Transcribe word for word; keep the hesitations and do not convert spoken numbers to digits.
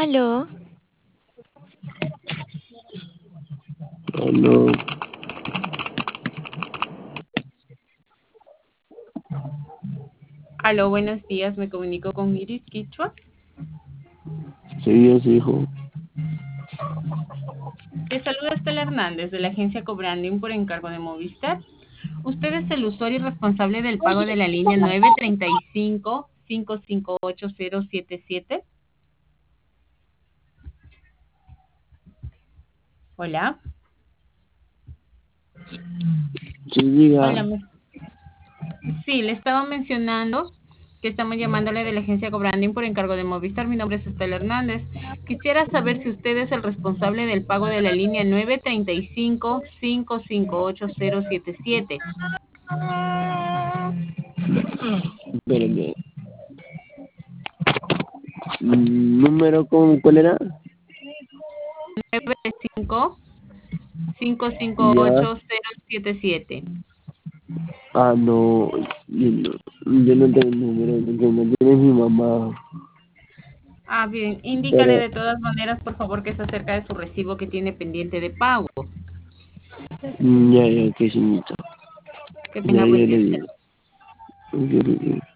Aló, Aló, Aló, buenos días, me comunico con Iris Quichua. sí, es hijo. Te saluda Estela Hernández de la agencia Cobranding por encargo de Movistar. Usted es el usuario y responsable del pago de la línea nueve tres cinco, cinco cinco ocho cero siete siete. Hola. Sí, diga. Hola. me- Sí, le estaba mencionando que estamos llamándole de la agencia Cobranding por encargo de Movistar. Mi nombre es Estela Hernández. Quisiera saber si usted es el responsable del pago de la línea nueve tres cinco, cinco cinco ocho cero siete siete. Espérame. Mm, ¿Número con cuál era? nueve cinco, cinco cinco Ya. ocho cero siete siete. Ah, no. Yo no, yo no tengo el número, el que me tiene mi mamá. Ah, bien, indícale Pero, de todas maneras, por favor, que es acerca de su recibo que tiene pendiente de pago. mm, ya, ya, qué señorita. Qué Ya, pena, buen ya le día. digo. Ya le digo.